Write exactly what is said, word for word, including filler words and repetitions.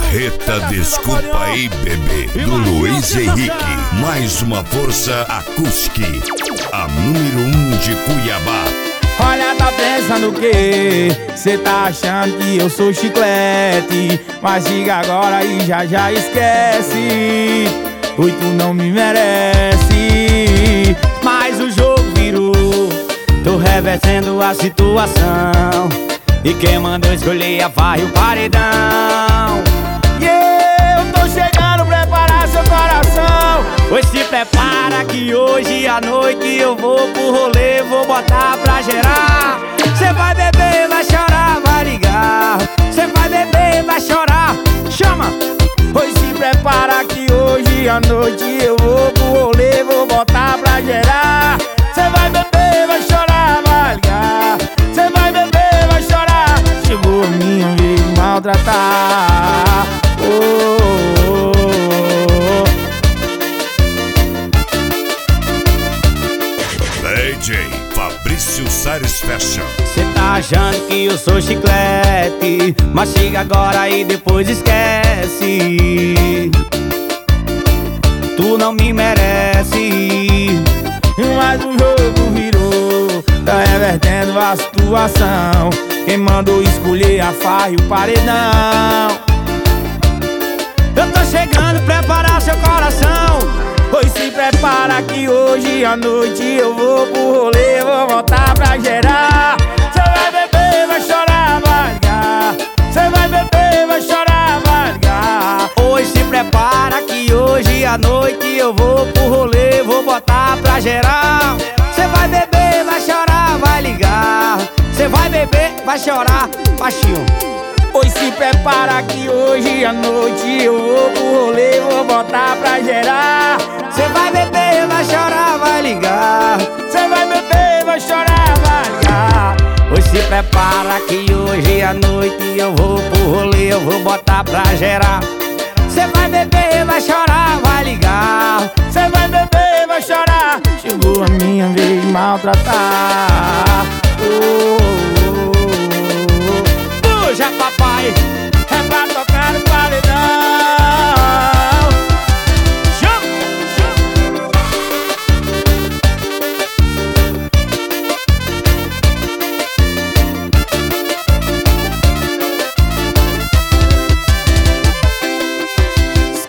Marreta Desculpa aí, bebê, do Luiz Henrique. Mais uma força acústica, a número um de Cuiabá. Olha, tá pensando o quê? Cê tá achando que eu sou chiclete, mas diga agora e já já esquece. Oi, tu não me merece. Mas o jogo virou, tô revertendo a situação, e quem mandou escolher a farra e o paredão. E eu tô chegando, preparar seu coração. Pois se prepara que hoje à noite eu vou pro rolê, vou botar pra gerar. Cê vai beber, vai chorar, vai ligar. Cê vai beber, vai chorar, chama. Pois se prepara que hoje à noite eu vou pro rolê, vou botar pra gerar. Cê vai beber, vai chorar, vai ligar. Cê vai beber, vai chorar. Chegou a minha vez de maltratar. Oh, oh, oh. D J Fabrício Sares Fashion. Cê tá achando que eu sou chiclete, mas chega agora e depois esquece. Tu não me merece. Mas o jogo virou, tá revertendo a situação. Quem mandou escolher a farra e o paredão. Eu tô chegando, preparar seu coração. Pois se prepara que hoje à noite eu vou pro rolê, vou voltar pra gerar. Cê vai beber, vai chorar, vai ligar. Cê vai beber, vai chorar, vai ligar. Pois se prepara que hoje à noite eu vou pro rolê, vou botar pra gerar. Cê vai beber, vai chorar, vai ligar. Cê vai beber, vai chorar, baixinho. Pois se prepara que hoje à noite eu vou pro rolê, vou botar pra gerar. Cê vai beber, vai chorar, vai ligar. Cê vai beber, vai chorar, vai ligar. Pois se prepara que hoje à noite eu vou pro rolê, eu vou botar pra gerar. Cê vai beber, vai chorar, vai ligar. Cê vai beber, vai chorar. Chegou a minha vez de maltratar.